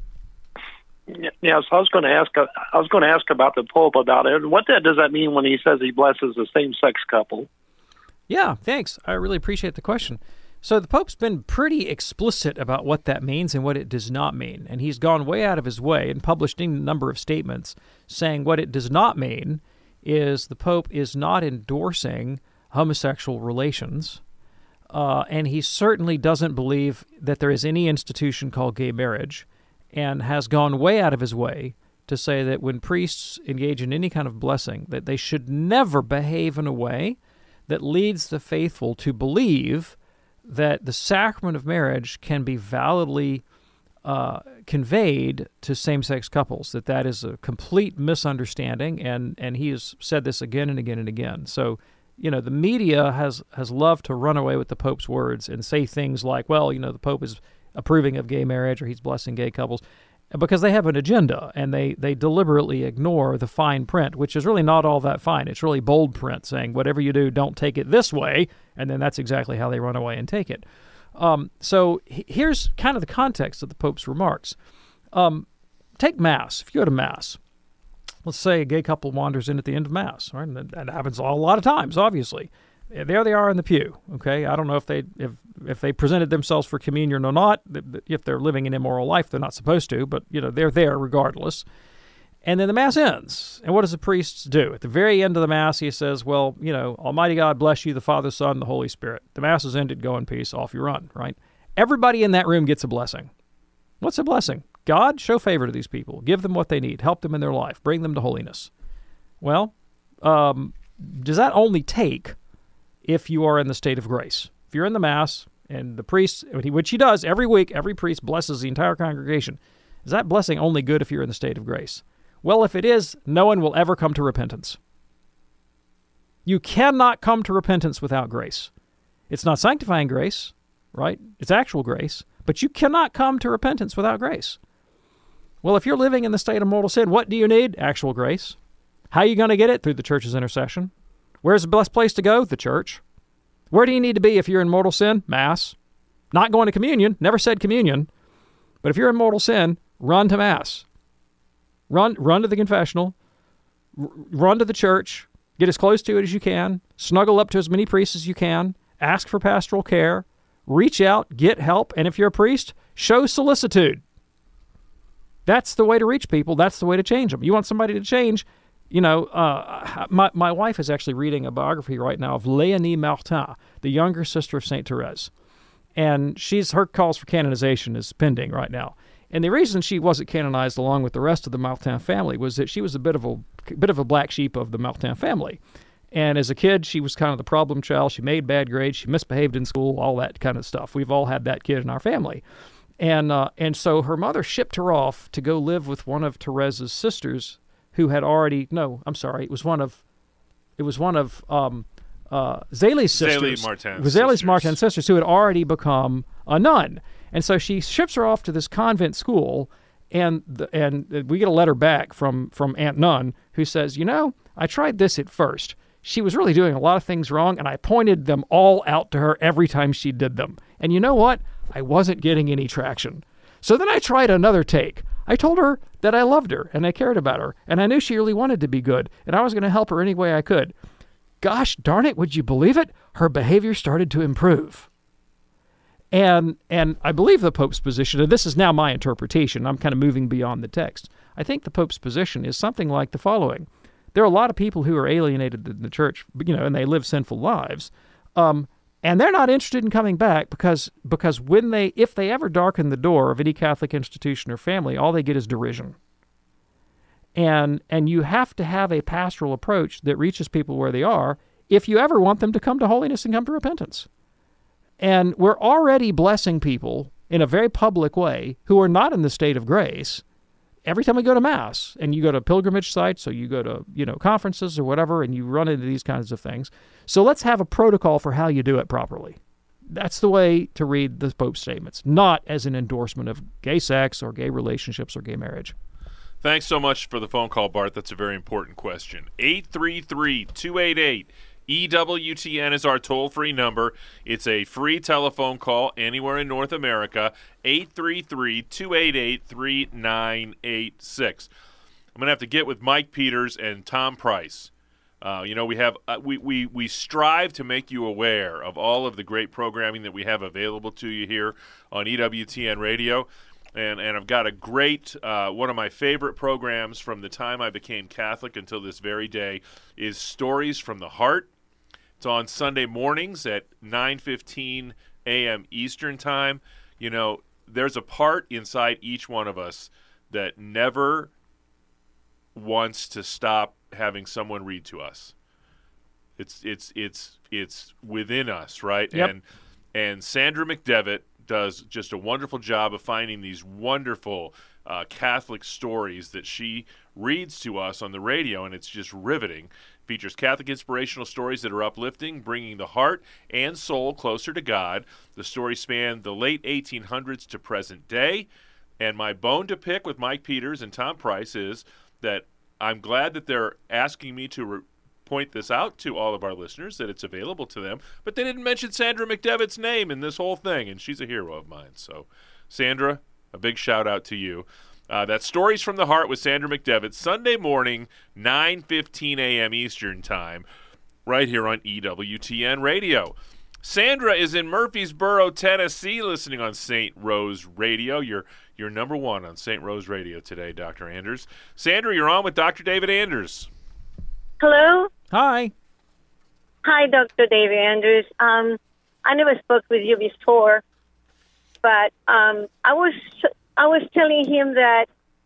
Speaker 8: Yes, I was going to ask. I was going to ask about the Pope about it. What that, does that mean when he says he blesses a same-sex couple?
Speaker 3: Yeah, thanks. I really appreciate the question. So the Pope's been pretty explicit about what that means and what it does not mean, and he's gone way out of his way and published a number of statements saying what it does not mean is the Pope is not endorsing homosexual relations, uh, and he certainly doesn't believe that there is any institution called gay marriage, and has gone way out of his way to say that when priests engage in any kind of blessing, that they should never behave in a way that leads the faithful to believe that the sacrament of marriage can be validly uh, conveyed to same-sex couples, that that is a complete misunderstanding, and, and he has said this again and again and again. So, you know, the media has, has loved to run away with the Pope's words and say things like, well, you know, the Pope is approving of gay marriage or he's blessing gay couples, because they have an agenda and they, they deliberately ignore the fine print, which is really not all that fine. It's really bold print saying whatever you do, don't take it this way, and then that's exactly how they run away and take it. Um, so here's kind of the context of the Pope's remarks. Um, take Mass. If you go to Mass, let's say a gay couple wanders in at the end of Mass, right? And that happens a lot of times, obviously. There they are in the pew, okay? I don't know if they if if they presented themselves for communion or not. If they're living an immoral life, they're not supposed to, but, you know, they're there regardless. And then the Mass ends. And what does the priest do? At the very end of the Mass, he says, well, you know, Almighty God bless you, the Father, Son, and the Holy Spirit. The Mass is ended, go in peace, off you run, right? Everybody in that room gets a blessing. What's a blessing? God, show favor to these people. Give them what they need. Help them in their life. Bring them to holiness. Well, um, does that only take if you are in the state of grace. If you're in the Mass and the priest, which he does every week, every priest blesses the entire congregation. Is that blessing only good if you're in the state of grace? Well, if it is, no one will ever come to repentance. You cannot come to repentance without grace. It's not sanctifying grace, right? It's actual grace, but you cannot come to repentance without grace. Well, if you're living in the state of mortal sin, what do you need? Actual grace. How are you going to get it? Through the church's intercession. Where's the best place to go? The church. Where do you need to be if you're in mortal sin? Mass. Not going to communion. Never said communion. But if you're in mortal sin, run to Mass. Run, run to the confessional. R- run to the church. Get as close to it as you can. Snuggle up to as many priests as you can. Ask for pastoral care. Reach out. Get help. And if you're a priest, show solicitude. That's the way to reach people. That's the way to change them. You want somebody to change, you know, uh, my, my wife is actually reading a biography right now of Léonie Martin, the younger sister of Saint Therese. And she's her calls for canonization is pending right now. And the reason she wasn't canonized along with the rest of the Martin family was that she was a bit of a bit of a black sheep of the Martin family. And as a kid, she was kind of the problem child. She made bad grades. She misbehaved in school, all that kind of stuff. We've all had that kid in our family. And uh, and so her mother shipped her off to go live with one of Therese's sisters who had already, no, I'm sorry, it was one of, it was one of um, uh, Zélie's sisters.
Speaker 2: Zélie Martin's
Speaker 3: Zélie's
Speaker 2: sisters.
Speaker 3: Martin's sisters who had already become a nun. And so she ships her off to this convent school, and the, and we get a letter back from, from Aunt Nun who says, you know, I tried this at first. She was really doing a lot of things wrong, and I pointed them all out to her every time she did them. And you know what? I wasn't getting any traction. So then I tried another take. I told her that I loved her, and I cared about her, and I knew she really wanted to be good, and I was going to help her any way I could. Gosh darn it, would you believe it? Her behavior started to improve. And and I believe the Pope's position, and this is now my interpretation, I'm kind of moving beyond the text. I think the Pope's position is something like the following. There are a lot of people who are alienated in the church, you know, and they live sinful lives, um, and they're not interested in coming back because because when they, if they ever darken the door of any Catholic institution or family, all they get is derision. And and you have to have a pastoral approach that reaches people where they are if you ever want them to come to holiness and come to repentance. And we're already blessing people in a very public way who are not in the state of grace every time we go to Mass, and you go to pilgrimage sites, or you go to, you know, conferences or whatever, and you run into these kinds of things. So let's have a protocol for how you do it properly. That's the way to read the Pope's statements, not as an endorsement of gay sex or gay relationships or gay marriage.
Speaker 2: Thanks so much for the phone call, Bart. That's a very important question. eight three three, two eight eight, E W T N is our toll-free number. It's a free telephone call anywhere in North America, eight three three, two eight eight, three nine eight six. I'm going to have to get with Mike Peters and Tom Price. Uh, you know, we have uh, we, we, we strive to make you aware of all of the great programming that we have available to you here on E W T N Radio. And and I've got a great, uh, one of my favorite programs from the time I became Catholic until this very day is Stories from the Heart. It's on Sunday mornings at nine fifteen a.m. Eastern Time. You know, there's a part inside each one of us that never wants to stop having someone read to us. It's it's it's it's within us, right?
Speaker 3: Yep.
Speaker 2: And and Sandra McDevitt does just a wonderful job of finding these wonderful uh, Catholic stories that she reads to us on the radio, and it's just riveting. Features Catholic inspirational stories that are uplifting, bringing the heart and soul closer to God. The stories span the late eighteen hundreds to present day, and my bone to pick with Mike Peters and Tom Price is that I'm glad that they're asking me to re- point this out to all of our listeners, that it's available to them, but they didn't mention Sandra McDevitt's name in this whole thing, and she's a hero of mine. So, Sandra, a big shout out to you. Uh, that's Stories from the Heart with Sandra McDevitt, Sunday morning, nine fifteen a.m. Eastern Time, right here on E W T N Radio. Sandra is in Murfreesboro, Tennessee, listening on Saint Rose Radio. You're, you're number one on Saint Rose Radio today, Doctor Anders. Sandra, you're on with Doctor David Anders.
Speaker 9: Hello?
Speaker 3: Hi.
Speaker 9: Hi, Doctor David Anders. Um, I never spoke with you before, but um, I was I was telling him that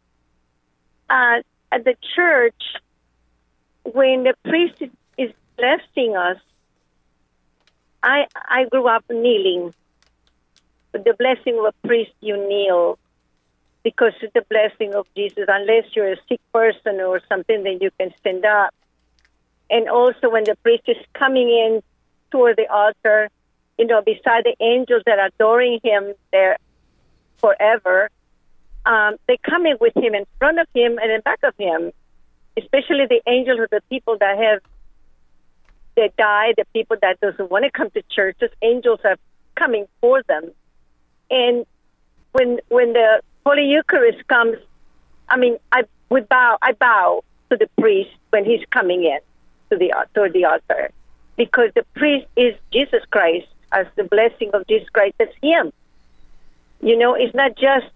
Speaker 9: uh, at the church, when the priest is blessing us, I I grew up kneeling. With the blessing of a priest, you kneel because it's the blessing of Jesus. Unless you're a sick person or something, then you can stand up. And also, when the priest is coming in toward the altar, you know, beside the angels that are adoring him there forever, um, they come in with him in front of him and in back of him, especially the angels of the people that have that died, the people that doesn't want to come to church. Those angels are coming for them. And when when the Holy Eucharist comes, I mean, I we bow. I bow to the priest when he's coming in to the to the altar, because the priest is Jesus Christ. As the blessing of Jesus Christ, that's him. You know, it's not just.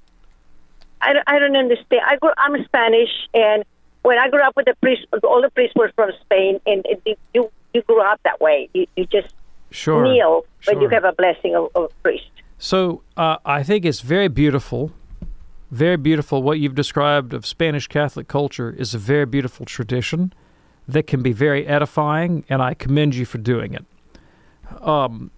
Speaker 9: I don't, I don't understand. I grew, I'm Spanish, and when I grew up with the priest, all the priests were from Spain, and, and you you grew up that way. You, you just
Speaker 3: sure.
Speaker 9: kneel when
Speaker 3: sure.
Speaker 9: you have a blessing of, of a priest.
Speaker 3: So uh, I think it's very beautiful, very beautiful. What you've described of Spanish Catholic culture is a very beautiful tradition that can be very edifying, and I commend you for doing it. Um,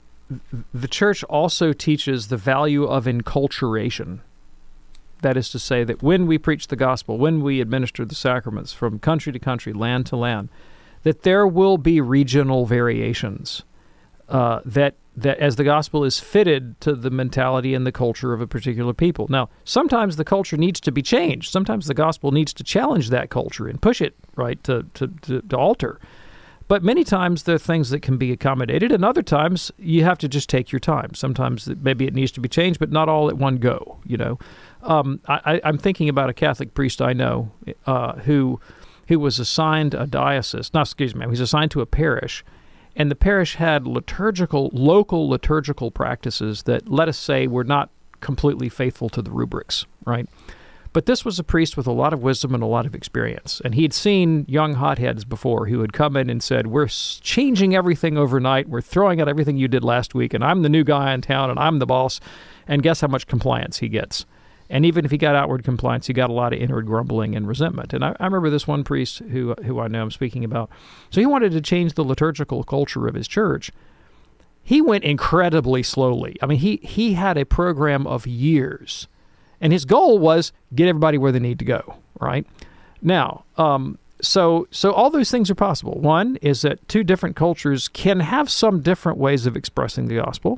Speaker 3: the Church also teaches the value of enculturation. That is to say that when we preach the gospel, when we administer the sacraments from country to country, land to land, that there will be regional variations, uh, that that as the gospel is fitted to the mentality and the culture of a particular people. Now, sometimes the culture needs to be changed. Sometimes the gospel needs to challenge that culture and push it, right, to, to, to, to alter. But many times there are things that can be accommodated, and other times you have to just take your time. Sometimes maybe it needs to be changed, but not all at one go, you know. Um, I, I'm thinking about a Catholic priest I know uh, who who was assigned a diocese, no, excuse me, he was assigned to a parish, and the parish had liturgical, local liturgical practices that, let us say, were not completely faithful to the rubrics, right? But this was a priest with a lot of wisdom and a lot of experience. And he'd seen young hotheads before who had come in and said, we're changing everything overnight. We're throwing out everything you did last week. And I'm the new guy in town and I'm the boss. And guess how much compliance he gets? And even if he got outward compliance, he got a lot of inward grumbling and resentment. And I, I remember this one priest who who I know I'm speaking about. So he wanted to change the liturgical culture of his church. He went incredibly slowly. I mean, he, he had a program of years. And his goal was get everybody where they need to go, right? Now, um, so so all those things are possible. One is that two different cultures can have some different ways of expressing the gospel,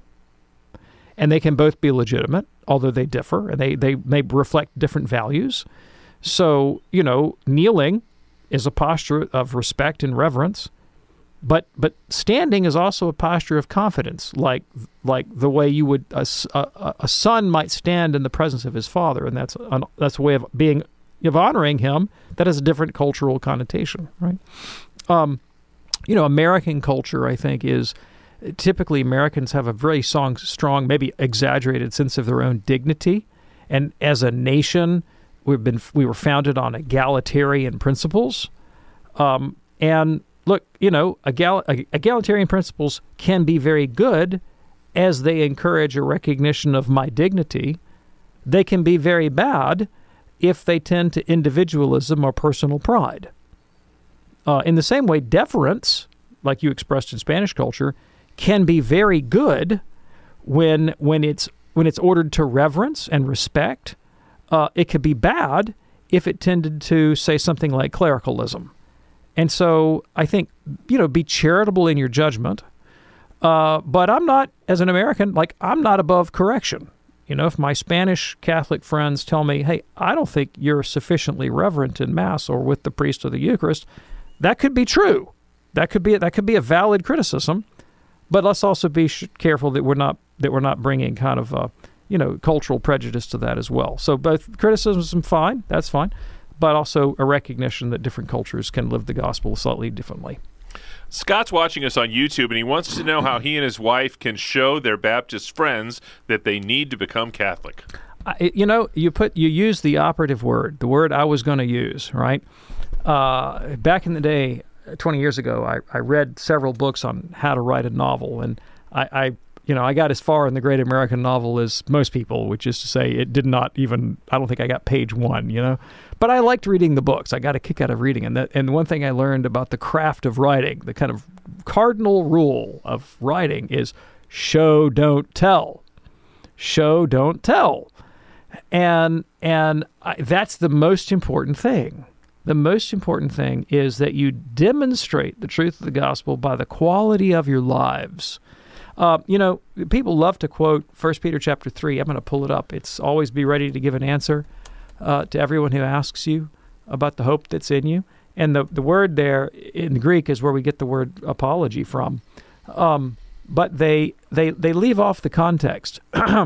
Speaker 3: and they can both be legitimate, although they differ, and they, they may reflect different values. So, you know, kneeling is a posture of respect and reverence, but but standing is also a posture of confidence, like like the way you would a, a, a son might stand in the presence of his father, and that's an, that's a way of being of honoring him that has a different cultural connotation, right? Um, you know, American culture, I think, is typically Americans have a very strong, strong, maybe exaggerated sense of their own dignity, and as a nation, we've been we were founded on egalitarian principles, um, and look, you know, egal- egalitarian principles can be very good as they encourage a recognition of my dignity. They can be very bad if they tend to individualism or personal pride. Uh, in the same way, deference, like you expressed in Spanish culture, can be very good when when it's when it's ordered to reverence and respect. Uh, it could be bad if it tended to say something like clericalism. And so I think, you know, be charitable in your judgment. Uh, but I'm not, as an American, like, I'm not above correction. You know, if my Spanish Catholic friends tell me, hey, I don't think you're sufficiently reverent in Mass or with the priest of the Eucharist, that could be true. That could be that could be a valid criticism. But let's also be sh- careful that we're not that we're not bringing kind of, uh, you know, cultural prejudice to that as well. So both criticism, fine, that's fine, but also a recognition that different cultures can live the gospel slightly differently.
Speaker 2: Scott's watching us on YouTube, and he wants to know how he and his wife can show their Baptist friends that they need to become Catholic.
Speaker 3: I, you know, you put you use the operative word, the word I was going to use, right? Uh, back in the day, twenty years ago, I, I read several books on how to write a novel, and I, I, you know, I got as far in the Great American Novel as most people, which is to say, it did not even. I don't think I got page one, you know. But I liked reading the books. I got a kick out of reading. And, that, and one thing I learned about the craft of writing, the kind of cardinal rule of writing is show, don't tell. Show, don't tell. And and I, that's the most important thing. The most important thing is that you demonstrate the truth of the gospel by the quality of your lives. Uh, you know, people love to quote First Peter chapter three. I'm going to pull it up. It's always be ready to give an answer uh, to everyone who asks you about the hope that's in you. And the, the word there in the Greek is where we get the word apology from. Um, but they, they, they leave off the context.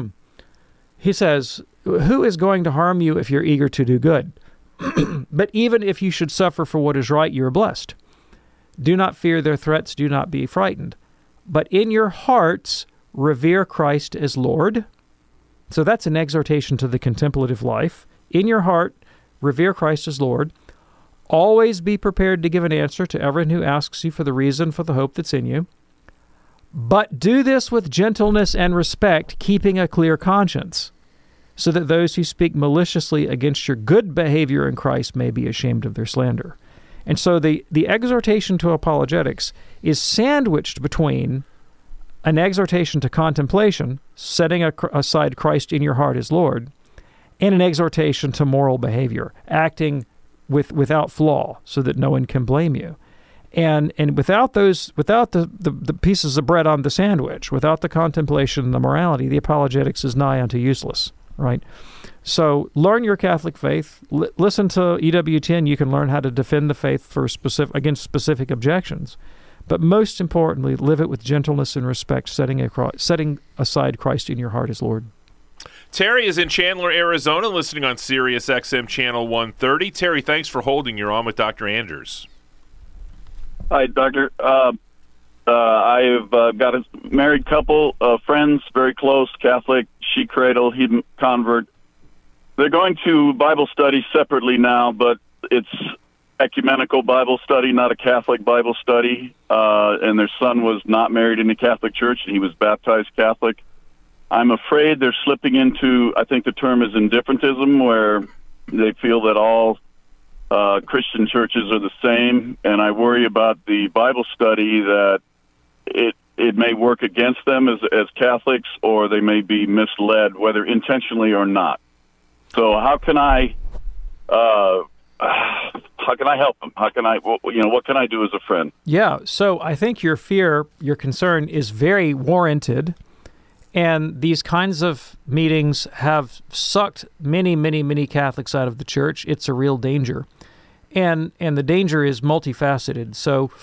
Speaker 3: He says, who is going to harm you if you're eager to do good? But even if you should suffer for what is right, you are blessed. Do not fear their threats, do not be frightened. But in your hearts, revere Christ as Lord. So that's an exhortation to the contemplative life. In your heart, revere Christ as Lord. Always be prepared to give an answer to everyone who asks you for the reason for the hope that's in you. But do this with gentleness and respect, keeping a clear conscience, so that those who speak maliciously against your good behavior in Christ may be ashamed of their slander. And so the, the exhortation to apologetics is sandwiched between an exhortation to contemplation, setting a, aside Christ in your heart as Lord, and an exhortation to moral behavior, acting with without flaw so that no one can blame you. And and without those, without the, the, the pieces of bread on the sandwich, without the contemplation and the morality, the apologetics is nigh unto useless. Right, so learn your Catholic faith. L- listen to E W T N. You can learn how to defend the faith for specific against specific objections, but most importantly, live it with gentleness and respect, setting a, setting aside Christ in your heart as Lord.
Speaker 2: Terry is in Chandler, Arizona, listening on Sirius X M Channel one thirty. Terry, thanks for holding. You're on with Doctor Anders.
Speaker 10: Hi, Doctor. Uh, uh, I've uh, got a married couple, uh, friends, very close, Catholic. She cradle, he convert. They're going to Bible study separately now, but it's ecumenical Bible study, not a Catholic Bible study. Uh, and their son was not married in the Catholic Church, and he was baptized Catholic. I'm afraid they're slipping into, I think the term is indifferentism, where they feel that all uh, Christian churches are the same. And I worry about the Bible study, that it it may work against them as as Catholics, or they may be misled, whether intentionally or not. So how can I, uh, how can I help them? How can I, you know, what can I do as a friend?
Speaker 3: Yeah, so I think your fear, your concern is very warranted, and these kinds of meetings have sucked many, many, many Catholics out of the church. It's a real danger, and and the danger is multifaceted. So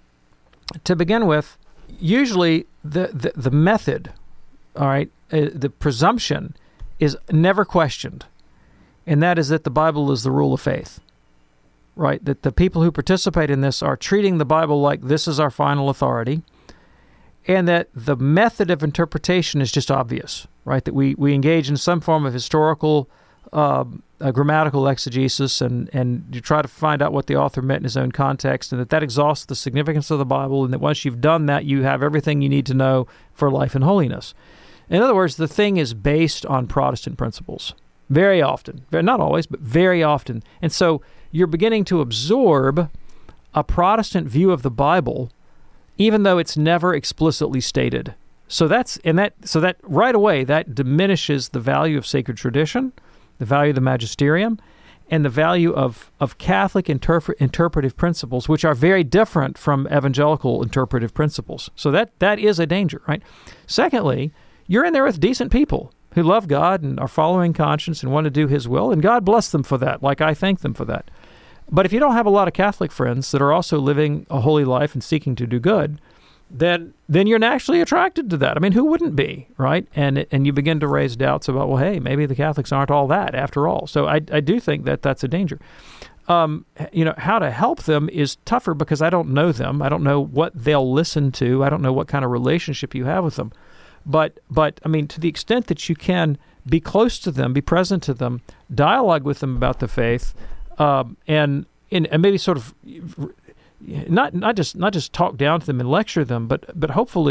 Speaker 3: to begin with, usually the, the, the method, all right, uh, the presumption is never questioned, and that is that the Bible is the rule of faith, right? That the people who participate in this are treating the Bible like this is our final authority, and that the method of interpretation is just obvious, right? That we, we engage in some form of historical uh, uh, grammatical exegesis, and, and you try to find out what the author meant in his own context, and that that exhausts the significance of the Bible, and that once you've done that, you have everything you need to know for life and holiness. In other words, the thing is based on Protestant principles, very often. Not always, but very often. And so you're beginning to absorb a Protestant view of the Bible, even though it's never explicitly stated. So that's and that so that right away that diminishes the value of sacred tradition, the value of the magisterium, and the value of, of Catholic interpre- interpretive principles, which are very different from evangelical interpretive principles. So that that is a danger, right? Secondly, you're in there with decent people who love God and are following conscience and want to do His will, and God bless them for that, like I thank them for that. But if you don't have a lot of Catholic friends that are also living a holy life and seeking to do good, then then you're naturally attracted to that. I mean, who wouldn't be, right? And and you begin to raise doubts about, well, hey, maybe the Catholics aren't all that after all. So I, I do think that that's a danger. Um, you know, how to help them is tougher because I don't know them. I don't know what they'll listen to. I don't know what kind of relationship you have with them. But, but I mean, to the extent that you can be close to them, be present to them, dialogue with them about the faith, um, and, and and maybe sort of not not just not just talk down to them and lecture them, but but hopefully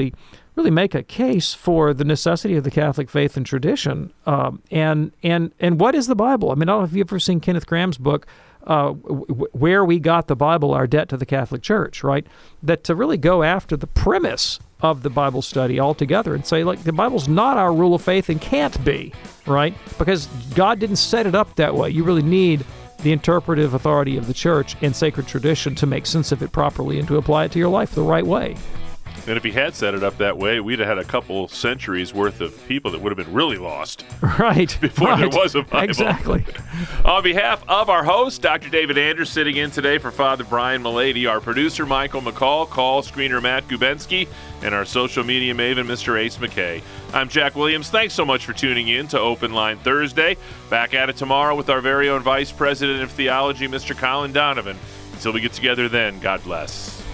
Speaker 3: really make a case for the necessity of the Catholic faith and tradition. Um, and and and what is the Bible? I mean, I don't know if you've ever seen Kenneth Graham's book, uh, w- Where We Got the Bible, Our Debt to the Catholic Church, right? That to really go after the premise of the Bible study altogether and say, like, the Bible's not our rule of faith and can't be, right? Because God didn't set it up that way. You really need the interpretive authority of the church and sacred tradition to make sense of it properly and to apply it to your life the right way.
Speaker 2: And if he had set it up that way, we'd have had a couple centuries worth of people that would have been really lost.
Speaker 3: Right.
Speaker 2: Before
Speaker 3: right.
Speaker 2: there was a Bible.
Speaker 3: Exactly.
Speaker 2: On behalf of our host, Doctor David Anders, sitting in today for Father Brian Mullady, our producer, Michael McCall, call screener, Matt Gubensky, and our social media maven, Mister Ace McKay. I'm Jack Williams. Thanks so much for tuning in to Open Line Thursday. Back at it tomorrow with our very own Vice President of Theology, Mister Colin Donovan. Until we get together then, God bless.